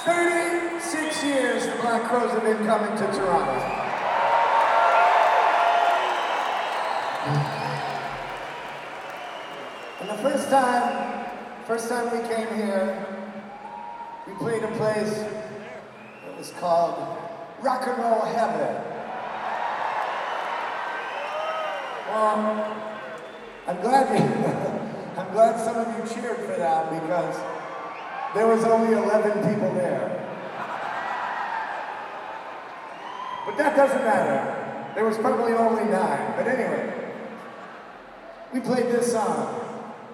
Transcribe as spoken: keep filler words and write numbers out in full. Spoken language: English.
thirty-six years the Black Crowes have been coming to Toronto. And the first time, first time we came here, we played a place that was called Rock and Roll Heaven. Well, I'm glad you, I'm glad some of you cheered for that because there was only eleven people there. But that doesn't matter. There was probably only nine. But anyway, we played this song.